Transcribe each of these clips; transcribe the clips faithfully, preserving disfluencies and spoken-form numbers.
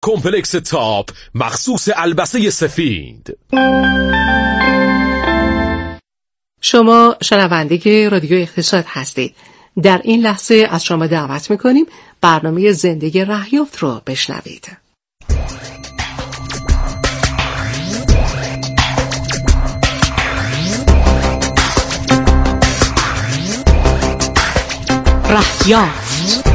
کمپلکس تاپ مخصوص البسه سفید. شما شنونده رادیو اقتصاد هستید. در این لحظه از شما دعوت میکنیم برنامه زندگی رهیافت رو بشنوید. رهیافت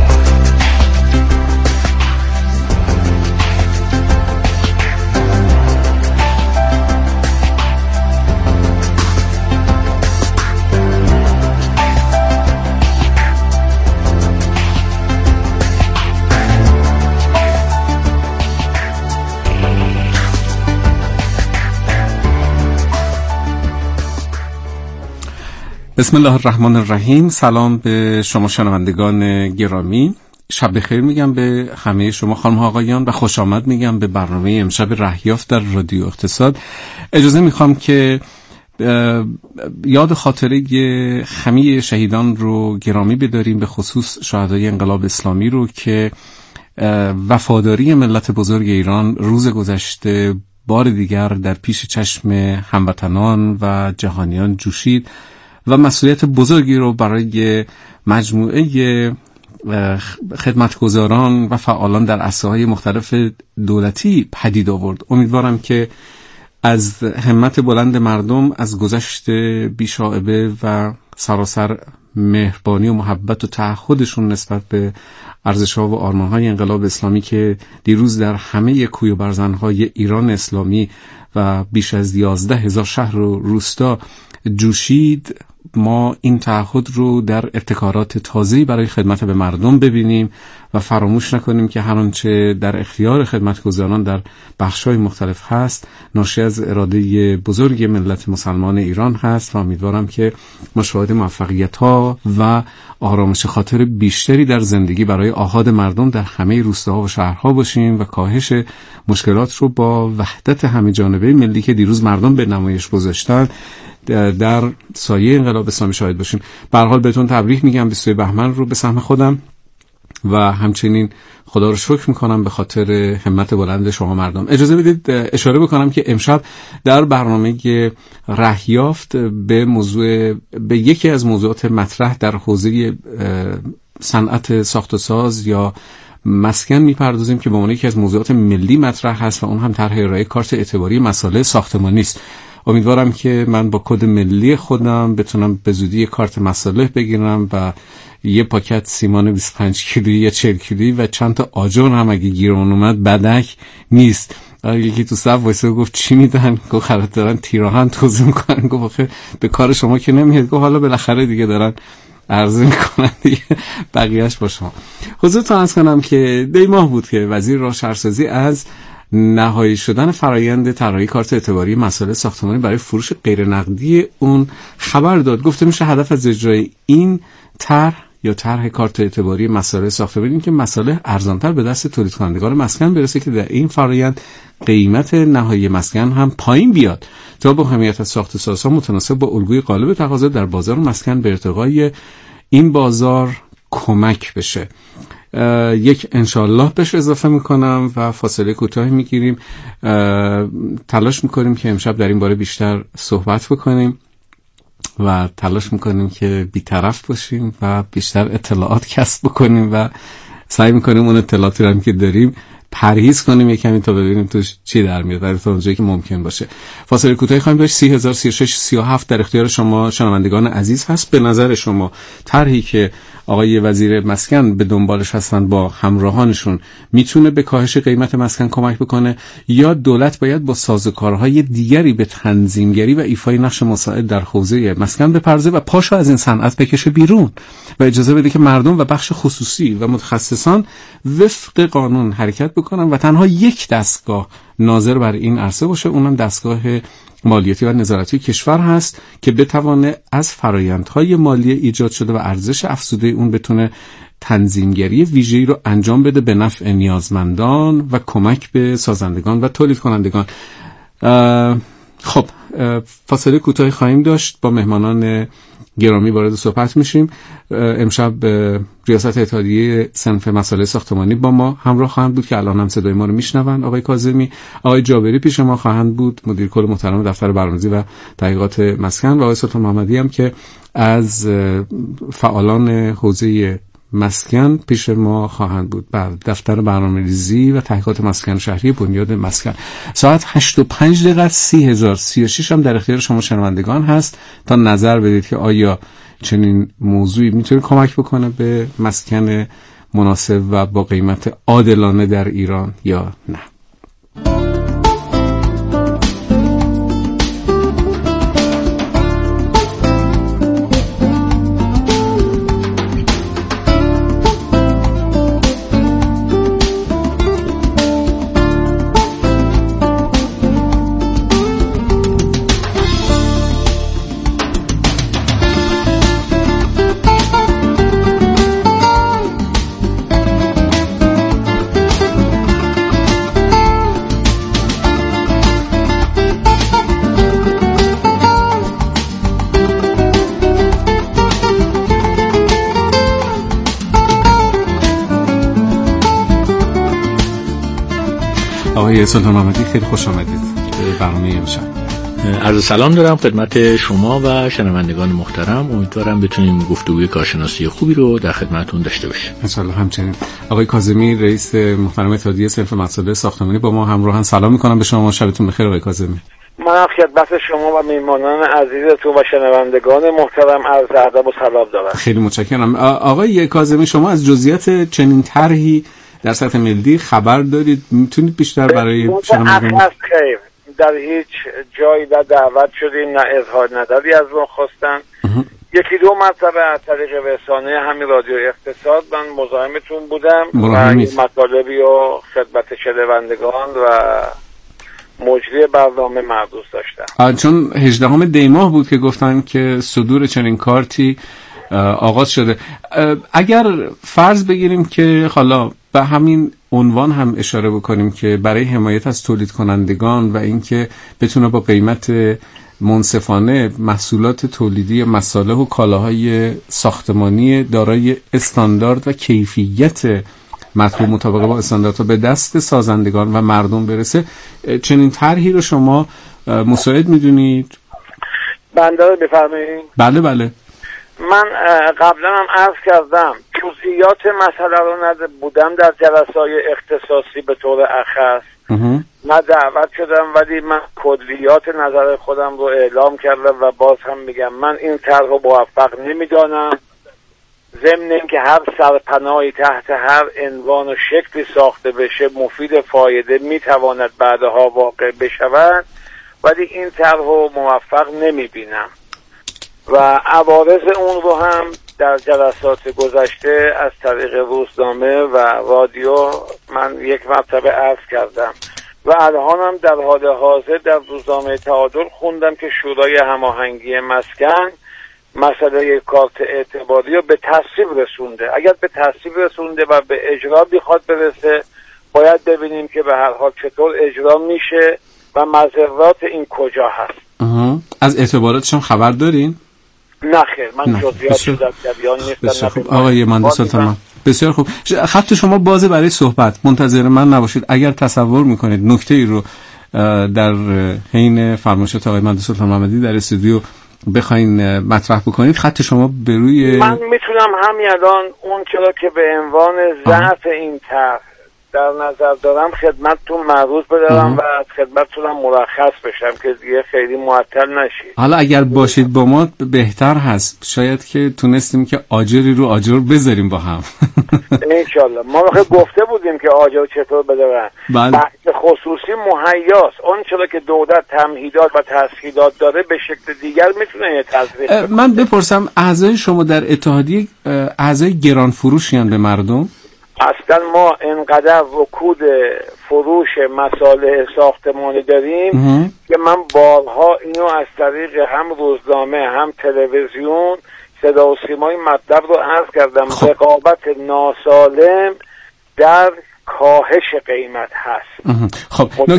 بسم الله الرحمن الرحیم. سلام به شما شنوندگان گرامی، شب بخیر میگم به همه شما خانم ها آقایان و خوش آمد میگم به برنامه امشب رهیافت در رادیو اقتصاد. اجازه میخوام که یاد خاطره همه شهیدان رو گرامی بداریم، به خصوص شهدای انقلاب اسلامی رو که وفاداری ملت بزرگ ایران روز گذشته بار دیگر در پیش چشم هموطنان و جهانیان جوشید و مسئولیت بزرگی رو برای مجموعه خدمتگزاران و فعالان در عرصه‌های مختلف دولتی پدید آورد. امیدوارم که از همت بلند مردم، از گذشت بی‌شائبه و سراسر مهربانی و محبت و تعهدشون نسبت به ارزش‌ها و آرمان‌های انقلاب اسلامی که دیروز در همه کوی و برزن‌های ایران اسلامی و بیش از یازده هزار شهر و روستا جوشید، ما این تعهد رو در ابتکارات تازه‌ای برای خدمت به مردم ببینیم و فراموش نکنیم که هر آنچه در اختیار خدمتگزاران در بخش‌های مختلف هست ناشی از اراده بزرگ ملت مسلمان ایران هست و امیدوارم که ما شاهد موفقیت‌ها و آرامش خاطر بیشتری در زندگی برای آحاد مردم در همه روستاها و شهرها باشیم و کاهش مشکلات رو با وحدت همه جانبه ملی که دیروز مردم به نمایش گذاشتن در سایه انقلاب اسلامی شاهد باشیم. به هر حال بهتون تبریک میگم بیست بهمن رو به سهم خودم و همچنین خدا رو شکر میکنم به خاطر همت بلند شما مردم. اجازه بدید اشاره بکنم که امشب در برنامه رهیافت به موضوع به یکی از موضوعات مطرح در حوزه صنعت ساخت و ساز یا مسکن میپردازیم که به عنوان یکی از موضوعات ملی مطرح هست و اون هم طرح ارائه کارت اعتباری مسائل ساختمانی است. امیدوارم که من با کد ملی خودم بتونم به زودی کارت مصالح بگیرم و یه پاکت سیمان بیست و پنج کیلویی یا چهل کیلویی و چند تا آجر هم اگه گیرمون اومد بدک نیست. یکی تو صف وایسه گفت چی میدن؟ گفت خرید دارن تیراهن توزیع میکنن. گفت آخه به کار شما که نمیاد. گفت حالا بالاخره دیگه دارن عرضه میکنن دیگه بقیهش با شما. حضورتون عرض کنم که دی ماه بود که وزیر راه شهرسازی از نهایی شدن فرایند طراحی کارت اعتباری مسائل ساختمانی برای فروش غیر نقدی اون خبر داد. گفته میشه هدف از اجرای این طرح یا طرح کارت اعتباری مسائل ساختمانی این که مسائل ارزانتر به دست تولید کنندگان مسکن برسه که در این فرایند قیمت نهایی مسکن هم پایین بیاد تا با اهمیت از ساخت سازها متناسب با الگوی غالب تقاضا در بازار مسکن به ارتقای این بازار کمک بشه. یک انشالله بهش اضافه میکنم و فاصله کوتاهی میگیریم. تلاش میکنیم که امشب در این باره بیشتر صحبت بکنیم و تلاش میکنیم که بی‌طرف باشیم و بیشتر اطلاعات کسب بکنیم و سعی میکنیم اون اطلاعاتی رو که داریم پرهیز کنیم یک کمی تا ببینیم توش چی در میاد تا اونجایی که ممکن باشه. فاصله کوتاهی خواهیم داشت. سی هزار سی و شش سی و هفت در اختیار شما شنوندگان عزیز هست. به نظر شما طرحی که آقای وزیر مسکن به دنبالش هستن با همراهانشون میتونه به کاهش قیمت مسکن کمک بکنه یا دولت باید با سازوکارهای دیگری به تنظیمگری و ایفای نقش مساعد در حوزه مسکن بپردازه و پاشو از این صنعت بکشه بیرون و اجازه بده که مردم و بخش خصوصی و متخصصان وفق قانون حرکت بکنن و تنها یک دستگاه ناظر بر این عرصه باشه، اونم دستگاه مالیاتی و نظارتی کشور هست که بتوانه از فرآیندهای مالی ایجاد شده و ارزش افزوده اون بتونه تنظیمگری ویژه‌ای رو انجام بده به نفع نیازمندان و کمک به سازندگان و تولید کنندگان. خب فاصله کوتاهی خواهیم داشت، با مهمانان گرامی وارد صحبت میشیم. امشب ریاست اتحادیه صنف مسائل ساختمانی با ما همراه خواهند بود که الان هم صدای ما رو میشنون. آقای کاظمی، آقای جابری پیش ما خواهند بود، مدیر کل محترم دفتر برنامه‌ریزی و تحقیقات مسکن، و آقای سلطان محمدی هم که از فعالان حوزه مسکن پیش ما خواهند بود بر دفتر برنامه‌ریزی و تحقیقات مسکن شهری بنیاد مسکن. ساعت هشت و پنج دقیقه سی هزار سی و شش هم در اختیار شما شنوندگان هست تا نظر بدید که آیا چنین موضوعی میتونه کمک بکنه به مسکن مناسب و با قیمت عادلانه در ایران یا نه. آقای سلطان محمدی، خیلی خوش آمدید به برنامه امشب. عرض سلام دارم خدمت شما و شنوندگان محترم. امیدوارم بتونیم گفتگوی کارشناسی خوبی رو در خدمتتون داشته باشیم. ان شاء الله. همچنین آقای کاظمی، رئیس محترم اتحادیه صنف مسائل ساختمانی با ما همراهن. سلام می‌کنم به شما. شبتون بخیر آقای کاظمی. من خدمت شما و میهمانان عزیزتون و شنوندگان محترم عرض ادب و سلام دارم. خیلی متشکرم. آقای کاظمی، شما از جزئیات چنین طرحی در سطح ملی خبر دارید؟ میتونید بیشتر برای شنوندگان؟ خیر، در هیچ جایی نه دعوت شدیم نه اظهار نظری از ما خواستن. یکی دو مرتبه از طریق رسانه همین رادیو اقتصاد من مزاحمتون بودم و مطالبی و خدمت شنوندگان و مجری برنامه مربوط داشتم. چون هجدهم دی ماه بود که گفتن که صدور چنین کارتی آغاز شده. اگر فرض بگیریم که حالا به همین عنوان هم اشاره بکنیم که برای حمایت از تولید کنندگان و اینکه بتونه با قیمت منصفانه محصولات تولیدی مصالح و کالاهای ساختمانی دارای استاندارد و کیفیت مطلوب مطابق با استانداردها به دست سازندگان و مردم برسه، چنین طرحی رو شما مساعد میدونید؟ بنده رو بفرمایید. بله بله. من قبلا هم عرض کردم جزئیات مسئله رو نده بودم در جلسه‌های اختصاصی به طور اخص، نه دعوت شدم، ولی من کلیات نظر خودم رو اعلام کردم و باز هم میگم من این طرح رو موفق نمیدانم. ضمن اینکه هر سرپناهی تحت هر عنوان و شکلی ساخته بشه مفید فایده میتواند بعدها واقع بشود، ولی این طرح رو موفق نمیبینم و عوارض اون رو هم در جلسات گذشته از طریق روزنامه و رادیو من یک مرتبه عرض کردم و الانم در حال حاضر در روزنامه تعادل خوندم که شورای هماهنگی مسکن مسئله کارت اعتباری رو به تصویب رسونده. اگر به تصویب رسونده و به اجرا بخواد برسه، باید ببینیم که به هر حال چطور اجرا میشه و مضرات این کجا هست. از اعتباراتشون خبر دارین؟ نه خیر، من جزئیاتش در جریان نیستم. خب آقای مهندس سلطان، بسیار خوب. خط شما بازه برای صحبت، منتظر من نباشید. اگر تصور میکنید نکته‌ای رو در حین فرمایشات آقای مهندس سلطان محمدی در استودیو بخواین مطرح بکنید، خط شما به روی من میتونم همین الان اون چرا که به عنوان ضعف این طرح در نظر دارم خدمتتون معروض بدارم و از خدمتتونم مرخص بشم که دیگه خیلی معطل نشید. حالا اگر باشید با ما بهتر هست، شاید که تونستیم که آجری رو آجر بذاریم با هم. انشالله. ما خیلی گفته بودیم که آجر چطور بذارن. بحث خصوصی مهیاست. اون چرا که دولت تمهیدات و تسهیلات داره به شکل دیگر میتونه تطبیق. من بپرسم اعضای شما در اتحادیه اعضای گران فروشی هستند به مردم؟ اصلا ما انقدر رکود فروش مصالح ساختمانی داریم که من بارها اینو از طریق هم روزنامه هم تلویزیون صدا و سیمای مطلب رو عرض کردم. خب. رقابت ناسالم در کاهش قیمت هست. خب نکته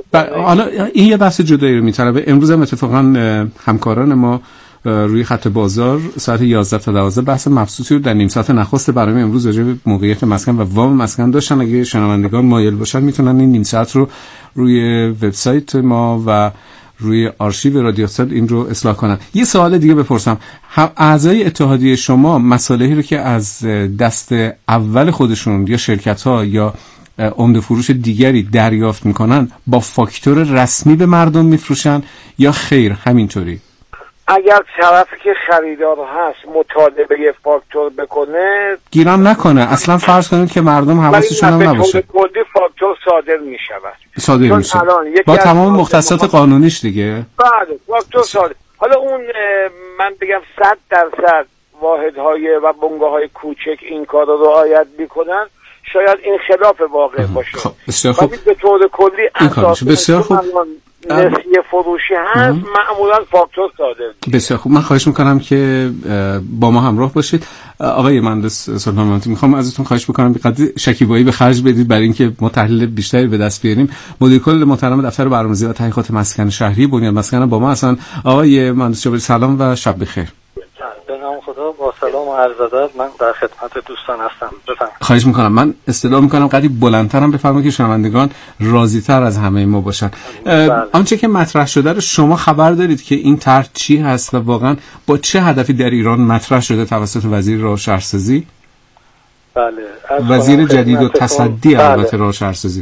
حالا این یه بحث جدایی رو میطلبه. امروز هم اتفاقا همکاران ما روی خط بازار ساعت یازده تا دوازده بحث مبسوطی رو در نیم ساعت نخست برنامه امروز راجع به موقعیت مسکن و وام مسکن داشتن. اگه شنوندگان مایل باشن میتونن این نیم ساعت رو روی وبسایت ما و روی آرشیو رادیو صد این رو اصلاح کنن. یه سوال دیگه بپرسم، اعضای اتحادیه شما مسائلی رو که از دست اول خودشون یا شرکت‌ها یا عمده فروش دیگری دریافت میکنن با فاکتور رسمی به مردم میفروشن یا خیر همینطوری؟ اگر طرفی که خریدار هست مطالبه فاکتور بکنه گیرم نکنه، اصلا فرض کنید که مردم حواسشون هم نباشه، کلی فاکتور صادر میشود صادر میشه با تمام مختصات قانونیش دیگه. بله فاکتور صادر. حالا اون من بگم صد درصد واحدهای و بنگاه‌های کوچک این کار رو رعایت میکنن، شاید این خلاف واقع باشه. خب بسیار خوب. به طور کلی اساس بسیار خوب. نسیه فروشی هست معمولا فاکتور صادر. بسیار خوب. من خواهش میکنم که با ما همراه باشید. آقای مهندس سلطان‌محمدی، میخوام ازتون خواهش بکنم به قدر شکیبایی به خرج بدید برای اینکه ما تحلیل بیشتری به دست بیاریم. مدیر کل محترم دفتر برنامه‌ریزی و تحقیقات مسکن شهری بنیاد مسکن با ما هستن. آقای مهندس جابری سلام و شب بخیر. به نام خدا، با سلام و عرض ادب، من در خدمت دوستان هستم. بفرمایید. خواهش میکنم. من اصطلاح میکنم قدری بلندترم بفرمایید که شنوندگان راضی‌تر از همه ما باشن. آنچه که مطرح شده رو شما خبر دارید که این طرح چی هست و واقعا با چه هدفی در ایران مطرح شده توسط وزیر راه و شهرسازی؟ بله. وزیر جدید و تصدی البته راه و شهرسازی.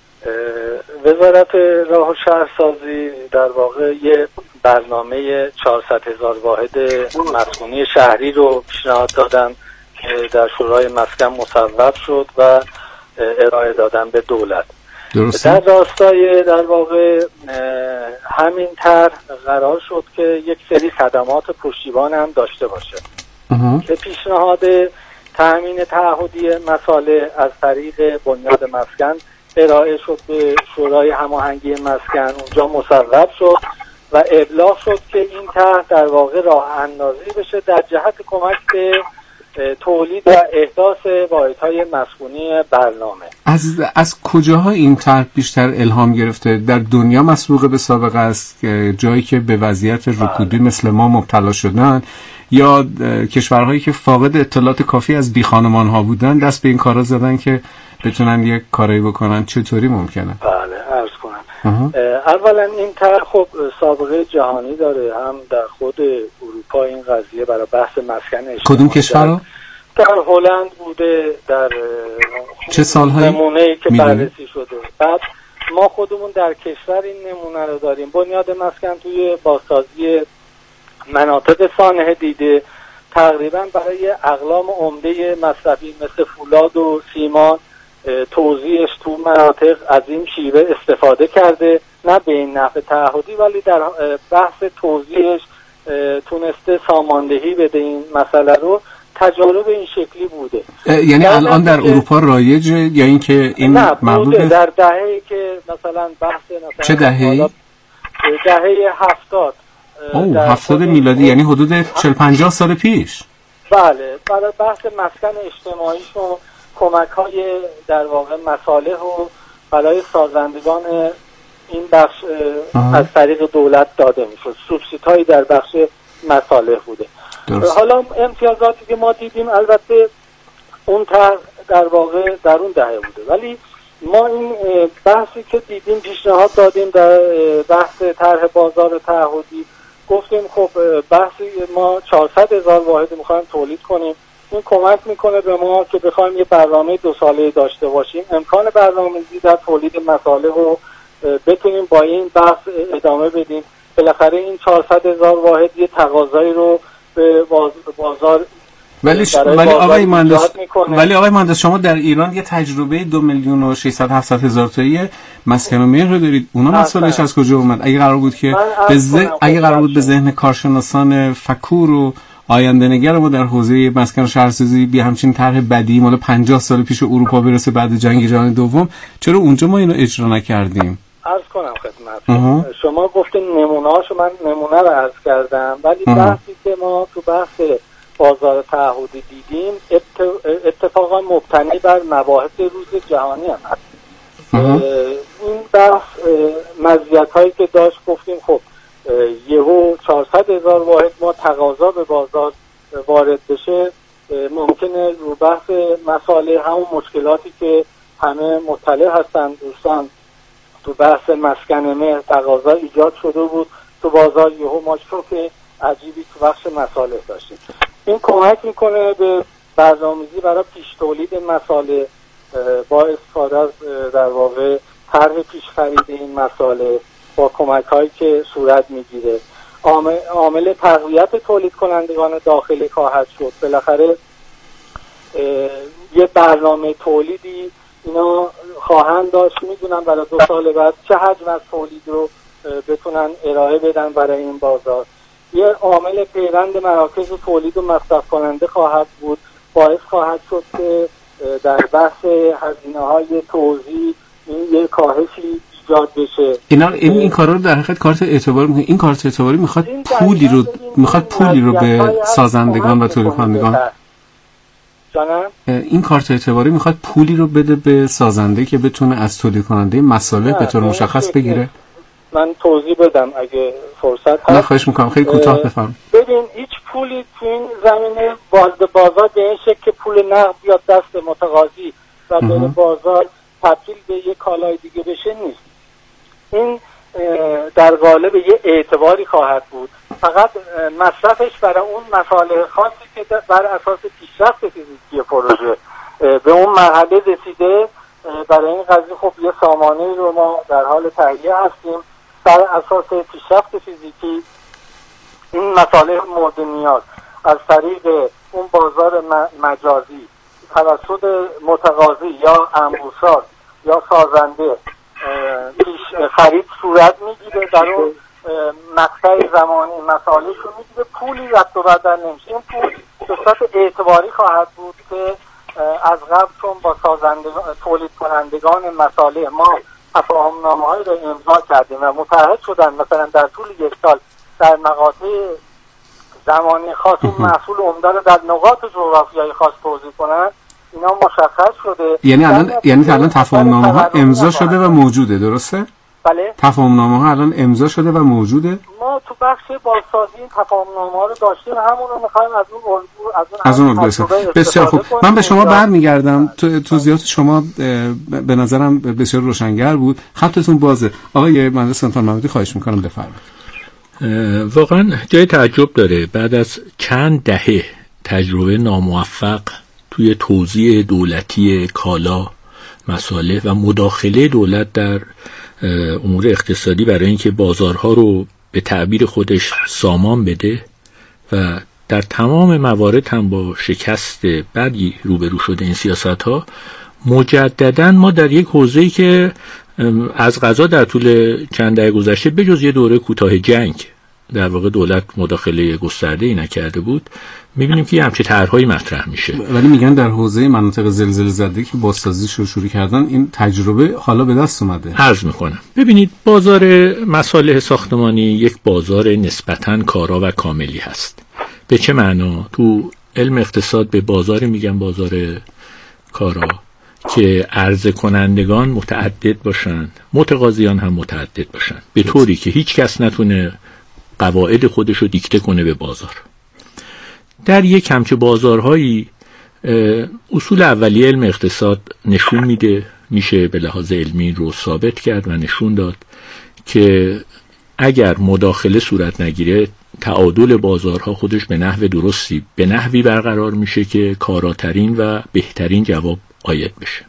وزارت راه و شهرسازی در واقع یه برنامه چهارصد هزار واحد مسکونی شهری رو پیشنهاد دادن که در شورای مسکن مصوب شد و ارائه دادن به دولت. درسته. در راستای در واقع همین طرح قرار شد که یک سری خدمات پشتیبان هم داشته باشه اه. که پیشنهاد تأمین تعهدی مساله از طریق بنیاد مسکن ارائه شد به شورای هماهنگی مسکن، اونجا مصوب شد و ابلاغ شد که این طرح در واقع راه اندازی بشه در جهت کمک به تولید و احداث واحدهای مسکونی برنامه. از از کجاها این طرح بیشتر الهام گرفته؟ در دنیا مسبوق به سابقه است که جایی که به وضعیت رکودی مثل ما مبتلا شدن یا کشورهایی که فاقد اطلاعات کافی از بی خانمان ها بودن دست به این کارا زدن که بتونن یک کاری بکنن؟ چطوری ممکنه؟ بله عرض کنم. اولا این طرح خب سابقه جهانی داره، هم در خود اروپا این قضیه برای بحث مسکن اجتماعی. کدوم کشورها؟ در هلند بوده، در چه سالهایی نمونه‌ای که بررسی شده. بعد ما خودمون در کشور این نمونه رو داریم. بنیاد مسکن توی بازسازی مناطق سانحه دیده تقریبا برای اقلام عمده مصرفی مثل فولاد و سیمان توزیعش تو مناطق از این شیوه استفاده کرده، نه به این نحو تعهدی ولی در بحث توزیعش تونسته ساماندهی بده این مسئله رو. تجارب این شکلی بوده. یعنی الان در اروپا رایجه یا اینکه این مربوط در دهه‌ای که مثلا بحث مثلا چه دهه‌ای؟ دهه هفتاد. اوه هفتاد میلادی، یعنی حدود چهل پنجاه سال پیش. بله، برای بحث مسکن اجتماعیشون کمک‌های در واقع مصالح و برای سازندگان این بخش از طریق دولت داده میشد. سوبسیدهایی در بخش مصالح بوده. درست. حالا امتیازاتی که ما دیدیم البته اون طرح در واقع در اون دهه بوده، ولی ما این بحثی که دیدیم پیشنهاد دادیم در بحث طرح بازار تعهدی، گفتیم خب بحثی ما چهارصد هزار واحد میخوایم تولید کنیم، این کمک میکنه به ما که بخوایم یه برنامه دو ساله داشته باشیم، امکان برنامه‌ریزی در تولید مصالح رو بتونیم با این بحث ادامه بدیم. بالاخره این چهارصد هزار واحد یه تقاضایی رو به بازار ولی ش... ولی آقای مهندس ولی آقای مهندس شما در ایران یه تجربه دو میلیون و ششصد هفتصد هزار تایی مسکن و مهر رو دارید. اونا مسئلهش از کجا اومد؟ اگه قرار بود که به ذهن اگه قرار بود به ذهن کارشناسان فکور و آینده نگر ما در حوزه مسکن و شهرسازی بی همچین طرح بدی مال پنجاه سال پیش اروپا برسه بعد جنگ جهانی دوم، چرا اونجا ما اینو اجرا نکردیم؟ عرض کنم خدمت شما گفتین نمونه‌هاشو، من نمونه رو عرض کردم، ولی بحثی که ما تو بحث بازار تعهدی دیدیم اتفاقا مبتنی بر مباحث روز جهانی هم هست. این بحث مزیت‌هایی که داشت گفتیم خب یهو چهارصد هزار واحد ما تقاضا به بازار وارد بشه، ممکنه رو بحث مسائل همون مشکلاتی که همه مطلع هستن دوستان تو بحث مسکن مهر تقاضا ایجاد شده بود تو بازار، یهو ما شوک عجیبی تو بخش مصالح داشتیم. این کمک میکنه به برنامه‌ریزی برای پیش تولید مصالح با استفاده از در واقع طرح پیش خرید این مصالح با کمک هایی که صورت میگیره. عامل, عامل تقویت تولید کنندگان داخلی خواهد شد. بالاخره یه برنامه تولیدی اینا خواهند داشت، میدونن برای دو سال بعد چه حجم از تولید رو بتونن ارائه بدن برای این بازار. یه عامل پیوند مراکز تولید و مصرف کننده خواهد بود، باعث خواهد شد که در بحث هزینه‌های توزیع این یه کاهشی ایجاد بشه. اینا این این کارا رو در حقیقت کارت اعتباری میکنه. این کارت اعتباری میخواد پولی رو میخواد پولی رو به سازندگان و تولید کنندگان. جانم این کارت اعتباری میخواد پولی رو بده به سازنده که بتونه از تولید کننده مصالح به طور مشخص بگیره. من توضیح بدم اگه فرصت هست. نه خواهش میکنم خیلی کوتاه بفرمایید. ببین هیچ پولی تو این زمینه باز بازار به این شکل که پول نقد بیاد دست متقاضی و به بازار تبدیل به یک کالای دیگه بشه نیست. این در قالب یه اعتباری خواهد بود، فقط مصرفش برای اون مصالح خاصی که بر اساس پیشرفت فیزیکی پروژه به اون مرحله رسیده. برای این قضیه خب یه سامانه رو ما در حال تهیه هستیم بر اساس پیشرفت فیزیکی این مصالح مورد نیاز از طریق اون بازار مجازی توسط متقاضی یا انبوساز یا سازنده پیش خرید صورت میگیره، در اون مقطع زمانی مصالحش رو میگیره، پولی رد و بدل نمیشه. این پول به صورت اعتباری خواهد بود که از قبل چون با سازندگان تولید کنندگان مصالح ما تفاهم‌نامه‌هایی رو امضا کردیم و متحد شدن مثلا در طول یک سال در مقاطع زمانی خاص اون محصول عمده رو در نقاط جغرافیایی خاص توزیع کنن، اینا مشخص شده. یعنی الان یعنی الان تفاهم‌نامه‌ها امضا شده و موجوده، درسته؟ بله. تفاهم‌نامه‌ها الان امضا شده و موجوده. ما تو بخش بازسازی این تفاهم‌نامه‌ها رو داشتیم، همون رو می‌خوایم از اون از اون از اون بسیار خوب. من به شما برمیگردم. توضیحات شما به نظرم بسیار روشنگر بود. خطتون بازه. آقای مهندس سلطان محمودی خواهش می‌کنم بفرمایید. واقعا جای تعجب داره بعد از چند دهه تجربه ناموفق توی توزیع دولتی کالا، مصالح و مداخله دولت در امور اقتصادی برای اینکه بازارها رو به تعبیر خودش سامان بده و در تمام موارد هم با شکست بدی روبرو شده این سیاست‌ها، مجدداً ما در یک حوزه‌ای که از قضا در طول چند دهه گذشته بجز یه دوره کوتاه جنگ در واقع دولت مداخله گسترده‌ای نکرده بود، می‌بینیم که همچین طرح‌هایی مطرح میشه. ولی میگن در حوزه مناطق زلزله زده که بازسازیش رو شروع کردن این تجربه حالا به دست اومده. عرض میکنم ببینید بازار مصالح ساختمانی یک بازار نسبتاً کارا و کاملی هست. به چه معنا؟ تو علم اقتصاد به بازار میگن بازار کارا که عرضه کنندگان متعدد باشن، متقاضیان هم متعدد باشن، به طوری که هیچ کس نتونه قواعد خودش رو دیکته کنه به بازار. در یک همچه بازارهایی اصول اولیه علم اقتصاد نشون میده، میشه به لحاظ علمی رو ثابت کرد و نشون داد که اگر مداخله صورت نگیره تعادل بازارها خودش به نحو درستی به نحوی برقرار میشه که کاراترین و بهترین جواب عاید بشه.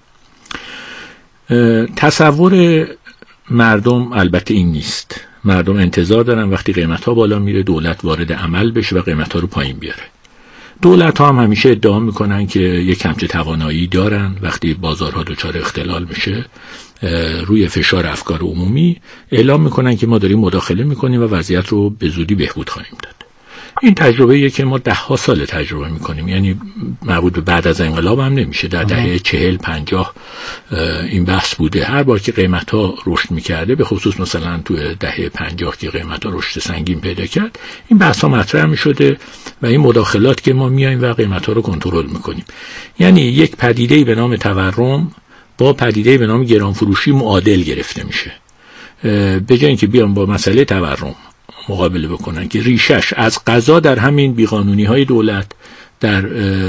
تصور مردم البته این نیست. مردم انتظار دارن وقتی قیمت‌ها بالا میره دولت وارد عمل بشه و قیمت‌ها رو پایین بیاره. دولت‌ها هم همیشه ادعا میکنن که یک همچه توانایی دارن، وقتی بازارها دچار اختلال میشه روی فشار افکار عمومی اعلام میکنن که ما داریم مداخله میکنیم و وضعیت رو به زودی بهبود خواهیم داد. این تجربه‌ایه که ما ده ها سال تجربه میکنیم، یعنی مربوط به بعد از انقلاب هم نمیشه، در دهه چهل پنجاه این بحث بوده. هر بار که قیمت ها رشد میکرده، به خصوص مثلا تو دهه پنجاه که قیمت ها رشد سنگین پیدا کرد، این بحث ها مطرح میشده و این مداخلات که ما میایم و قیمت ها رو کنترل میکنیم. یعنی یک پدیده‌ای به نام تورم با پدیده‌ای به نام گرانفروشی معادل گرفته میشه. به جای اینکه بیان با مسئله تورم مقابله بکنن که ریشش از قضا در همین بیقانونی های دولت، در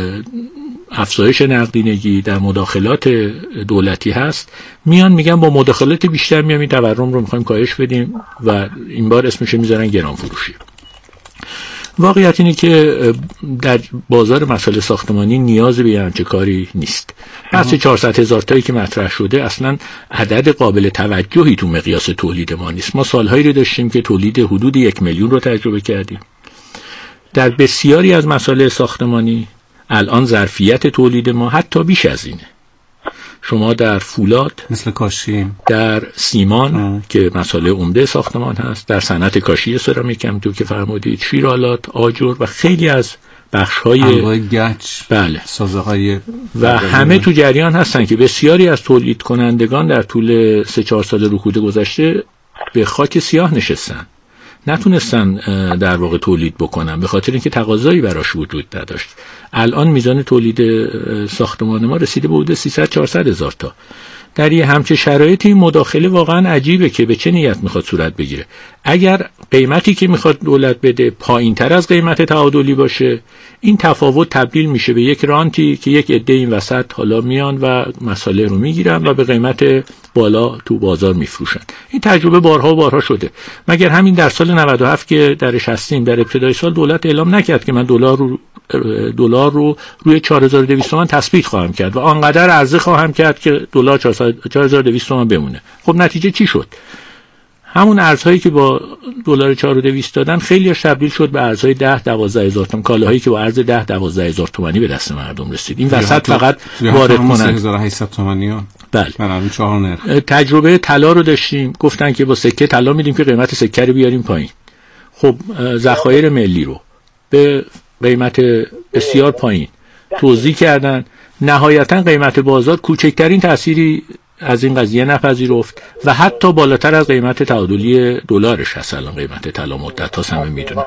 افزایش نقدینگی، در مداخلات دولتی هست، میان میگن با مداخلات بیشتر میام این تورم رو میخوایم کاهش بدیم و این بار اسمش میذارن گران فروشی. واقعیت اینه که در بازار مسائل ساختمانی نیاز به همچین کاری نیست. بحث چهارصد هزار تایی که مطرح شده اصلا عدد قابل توجهی تو مقیاس تولید ما نیست. ما سالهایی رو داشتیم که تولید حدود یک میلیون رو تجربه کردیم. در بسیاری از مسائل ساختمانی الان ظرفیت تولید ما حتی بیش از اینه. شما در فولاد، مثل کاشی، در سیمان اه. که مسئله عمده ساختمان هست، در صنعت کاشی سرامیک هم تو که فرمودید، شیرالات، آجر و خیلی از بخش‌های انواع گچ، بله، سازه‌های و همه تو جریان هستن که بسیاری از تولید کنندگان در طول سه چهار سال رکود گذشته به خاک سیاه نشستن، نتونستن در واقع تولید بکنن به خاطر اینکه تقاضایی براش وجود نداشت. الان میزان تولید ساختمان ما رسیده به حدود سیصد چهارصد هزار تا. در یه همچه شرایطی مداخله واقعا عجیبه که به چه نیت میخواد صورت بگیره. اگر قیمتی که میخواد دولت بده پایین تر از قیمت تعادلی باشه، این تفاوت تبدیل میشه به یک رانتی که یک عده این وسط حالا میان و مسئله رو میگیرن و به قیمت بالا تو بازار میفروشن. این تجربه بارها و بارها شده. مگر همین در سال نود و هفت که درش هستیم، در ابتدای سال دولت اعلام نکرد که من دلار رو دلار رو روی چهار هزار و دویست تومان تثبیت خواهم کرد و آنقدر عرضه خواهم کرد که دلار چهار هزار و دویست تومان بمونه. خب نتیجه چی شد؟ همون ارزهایی که با دلار چهار هزار و دویست دادن خیلیش تبدیل شد به ارزهای ده دوازده هزار تومان، کالاهایی که با ارز ده دوازده هزار تومانی به دست مردم رسید. این وسط فقط وارد کنن سه هزار و هشتصد تومانی. بله. تجربه طلا رو داشتیم، گفتن که با سکه طلا میدیم که قیمت سکه رو بیاریم پایین. خب ذخایر ملی رو به قیمت بسیار پایین توزیع کردن، نهایتا قیمت بازار کوچکترین تأثیری از این قضیه نپذیرفت و حتی بالاتر از قیمت تعادلی دلارش هست الان قیمت طلا مدت ها همه میدونن.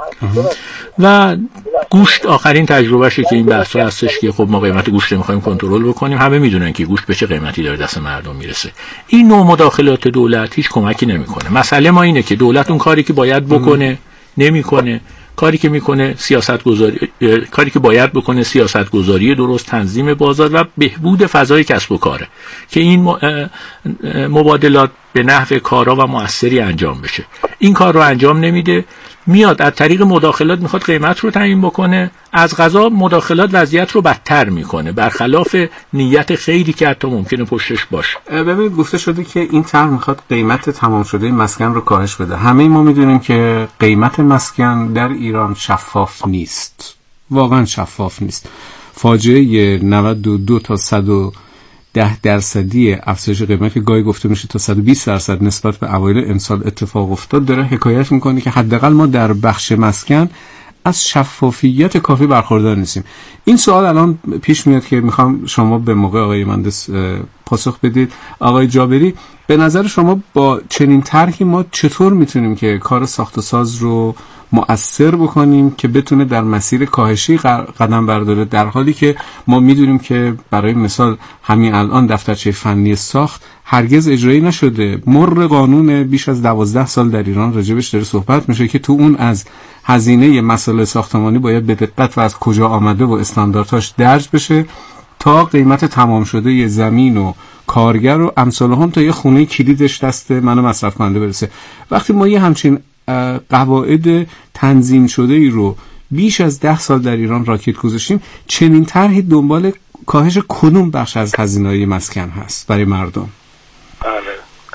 و گوشت آخرین تجربهشه که این بحثا هستش که خب ما قیمت گوشت میخوایم کنترل بکنیم، همه میدونن که گوشت به چه قیمتی داره دست مردم میرسه. این نوع مداخلات دولت هیچ کمکی نمیکنه. مسئله ما اینه که دولت اون کاری که باید بکنه نمیکنه، کاری که میکنه سیاست گذاری، کاری که باید بکنه سیاست گذاری درست، تنظیم بازار و بهبود فضای کسب و کاره که این مبادلات به نحو کارا و مؤثری انجام بشه. این کار رو انجام نمیده، میاد از طریق مداخلات میخواد قیمت رو تعیین بکنه. از قضا مداخلات وضعیت رو بدتر میکنه، برخلاف نیت خیلی که حتی ممکنه پشتش باشه. ببینید گفته شده که این طرح میخواد قیمت تمام شده مسکن رو کاهش بده. همه ما میدونیم که قیمت مسکن در ایران شفاف نیست، واقعا شفاف نیست. فاجعه نود و دو تا صد و ده درصدی افزایش قیمت که گاهی گفته میشه تا صد و بیست درصد نسبت به اوایل امسال اتفاق افتاد، داره حکایت میکنه که حداقل ما در بخش مسکن از شفافیت کافی برخوردار نیستیم. این سوال الان پیش میاد که میخوام شما به موقع آقای مهندس پاسخ بدید. آقای جابری، به نظر شما با چنین طرحی ما چطور میتونیم که کار ساخت و ساز رو مؤثر بکنیم که بتونه در مسیر کاهشی قدم برداره، در حالی که ما میدونیم که برای مثال همین الان دفترچه فنی ساخت هرگز اجرایی نشده. مر قانون بیش از دوازده سال در ایران راجبش داره صحبت میشه که تو اون از هزینه مسائل ساختمانی باید به دقت و از کجا آمده و استانداردهاش درج بشه تا قیمت تمام شده یه زمین و کارگر و امثال هم تا یه خونه کلیدش دست من مصرف کننده برسه. وقتی ما یه همچین قواعد تنظیم شده ای رو بیش از ده سال در ایران راکت گذاشتیم، چنین طرحی دنبال کاهش کدوم بخش از هزینه‌های مسکن هست برای مردم؟ بله،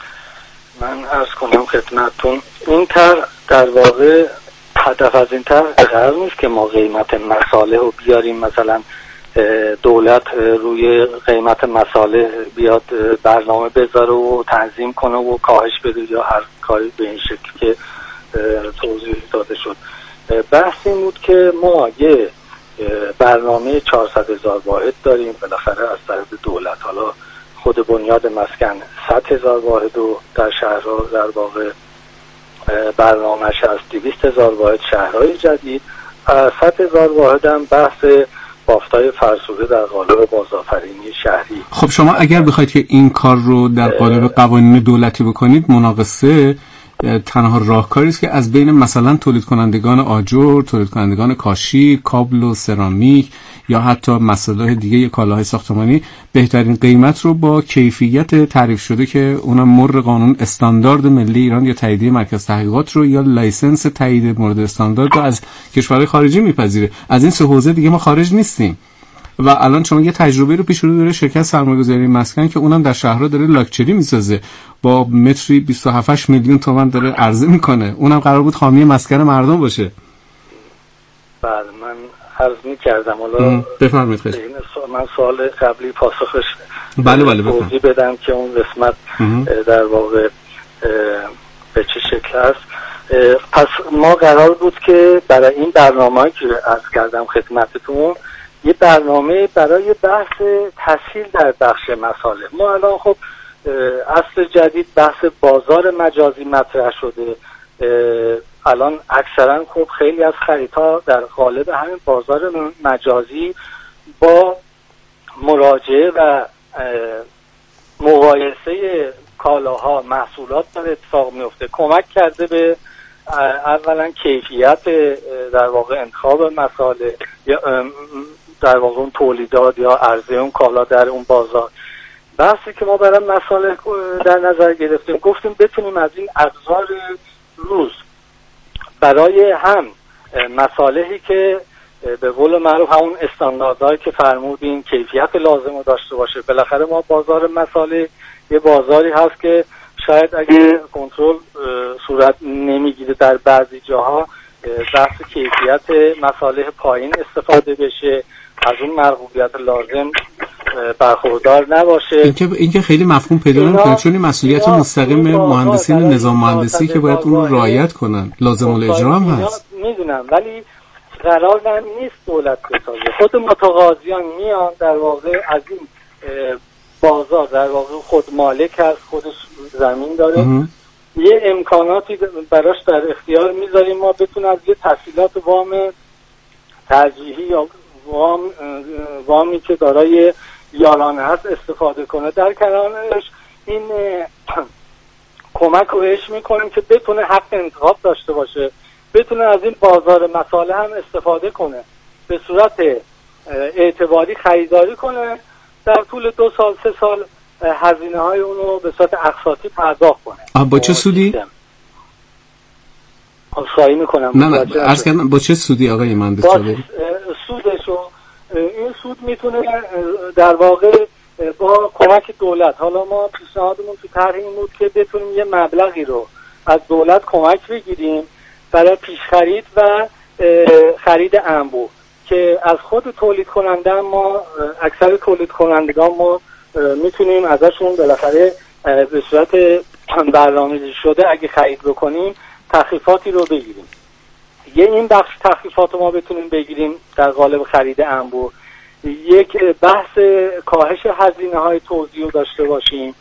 من عرض کنم خدمتتون این طرح در واقع هدف از این طرح قرار نیست که ما قیمت مصالح رو بیاریم، مثلا دولت روی قیمت مصالح بیاد برنامه بذاره و تنظیم کنه و کاهش بده یا هر کاری به این شکل که توضیح داده شد. بحث این بود که ما یه برنامه چهارصد هزار واحد داریم بالاخره از طرف دولت، حالا خود بنیاد مسکن صد هزار واحد و در شهرها در واقع برنامه‌اش از دویست هزار واحد شهرهای جدید، صد هزار واحد هم بحث بافتای فرسوده در قالب بازآفرینی شهری. خب شما اگر بخواید که این کار رو در قالب قوانین دولتی بکنید، مناقصه تنها راهکاری است که از بین مثلا تولید کنندگان آجر، تولید کنندگان کاشی، کابل و سرامیک یا حتی مصادیق دیگه کالاهای ساختمانی بهترین قیمت رو با کیفیت تعریف شده که اونم مر قانون استاندارد ملی ایران یا تاییدیه مرکز تحقیقات رو یا لایسنس تایید مورد استاندارد رو از کشورهای خارجی میپذیره. از این سه حوزه دیگه ما خارج نیستیم. و الان شما یه تجربه رو پیش رو داره شرکت سرمایه‌گذاری مسکن که اونم در شهرها داره لاکچری میسازه، با متری بیست و هفت میلیون تومان داره عرضه میکنه. اونم قرار بود حامی مسکن مردم باشه. بله من عرض میکردم، حالا بفرمایید. خیلی من سوال قبلی پاسخش بله بله توضیح بدم که اون قسمت در واقع به چه شکل است. پس ما قرار بود که برای این برنامه‌ای که عرض کردم خدمتتون، یه برنامه برای بحث تسهیل در بخش مصالح. ما الان خب اصل جدید بحث بازار مجازی مطرح شده. الان اکثرا خب خیلی از خریدها در قالب همین بازار مجازی با مراجعه و مقایسه کالاها، محصولات در اتفاق میفته. کمک کرده به اولا کیفیت در واقع انتخاب مصالح یا در واقع اون تولیدات یا عرضه اون کالا در اون بازار. بحثی که ما برای مصالح در نظر گرفتیم، گفتیم بتونیم از این ابزار روز برای هم مصالحی که به قول معروف همون استانداردهایی که فرمودین کیفیت لازم رو داشته باشه. بالاخره ما بازار مصالح یه بازاری هست که شاید اگه کنترل صورت نمیگیره در بعضی جاها بحث کیفیت مصالح پایین استفاده بشه، از اون مرغوبیت لازم برخوردار نباشه. اینکه اینکه خیلی مفهوم پیدا نمی‌کنه، چون مسئولیت مستقیم مهندسین نظام مهندسی که باید اون رو رعایت کنن، لازم الاجرا هم هست. میدونم، ولی قرار هم نیست دولت بسازه. خود متقاضیان میان در واقع از این بازار در واقع خود مالک هست، خودش زمین داره، اه. یه امکاناتی براش در اختیار میذاریم ما بتونه از یه تسهیلات وام ترجیحی یا وام وامی که دارای یارانه هست استفاده کنه. در کنارش این کمک رو بهش میکنیم که بتونه حق انتخاب داشته باشه، بتونه از این بازار مصالح هم استفاده کنه، به صورت اعتباری خریداری کنه، در طول دو سال سه سال هزینه های اونو به صورت اقساطی پرداخت کنه. با چه سودی؟ خواهی میکنم. نه نه عرض کردم با چه سودی آقای مهندس؟ با سودشو این سود میتونه در واقع با کمک دولت، حالا ما پیشنهادمون تو طرح این بود که بتونیم یه مبلغی رو از دولت کمک بگیریم برای پیش خرید و خرید انبوه که از خود تولید کننده ما اکثر تولید کنندگان ما میتونیم ازشون بالاخره به صورت برنامه‌ریزی شده اگه خرید بکنیم تخفیفاتی رو بگیریم. یه این بخش تخفیفات ما بتونیم بگیریم در قالب خرید انبوه. یک بحث کاهش هزینه های توزیع داشته باشیم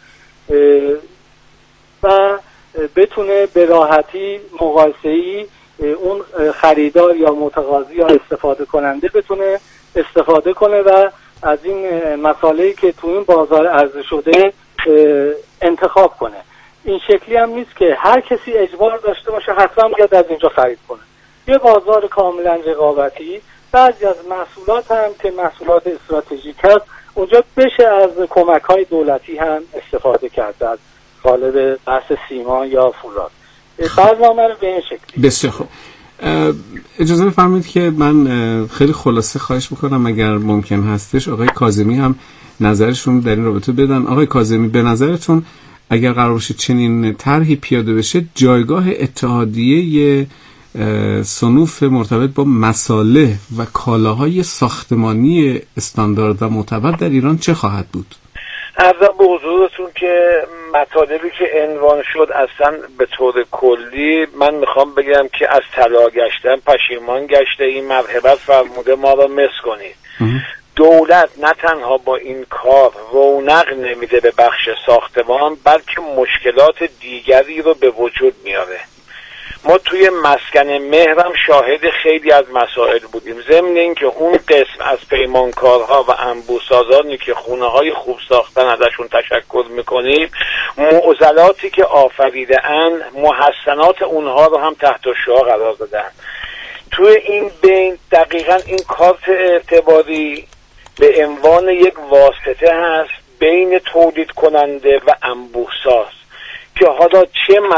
و بتونه به راحتی مقایسه‌ای اون خریدار یا متقاضی یا استفاده کننده بتونه استفاده کنه و از این مصالحی که تو این بازار عرضه شده انتخاب کنه. این شکلی هم نیست که هر کسی اجبار داشته باشه حتما باید از اینجا خرید کنه. یه بازار کاملا رقابتی، بعضی از محصولات هم که محصولات استراتژیک هست اونجا بشه از کمک‌های دولتی هم استفاده کرد از قالب بحث سیمان یا فولاد. برنامه رو به این شکلی. بسیار خوب. اجازه بفرمایید که من خیلی خلاصه خواهش بکنم اگر ممکن هستش آقای کاظمی هم نظرشون در این رابطه بدن. آقای کاظمی، به نظرتون اگر قرار باشه چنین طرحی پیاده بشه جایگاه اتحادیه صنوف مرتبط با مصالح و کالاهای ساختمانی استاندارد و معتبر در ایران چه خواهد بود؟ عرضم به حضورتون که مطالبی که عنوان شد اصلا به طور کلی من میخوام بگم که از طلا گشتن پشیمان گشته، این مرحبت فرموده ما را مس کنید. دولت نه تنها با این کار رونق نمیده به بخش ساختمان بلکه مشکلات دیگری رو به وجود میاره. ما توی مسکن مهرم شاهد خیلی از مسائل بودیم. ضمن این که اون قسم از پیمانکارها و انبوسازانی که خونه های خوب ساختن ازشون تشکر میکنیم، معضلاتی که آفریده ان محسنات اونها رو هم تحت شعاع قرار دادن. توی این بین دقیقا این کارت اعتباری به عنوان یک واسطه هست بین تولید کننده و انبوساز که حالا چه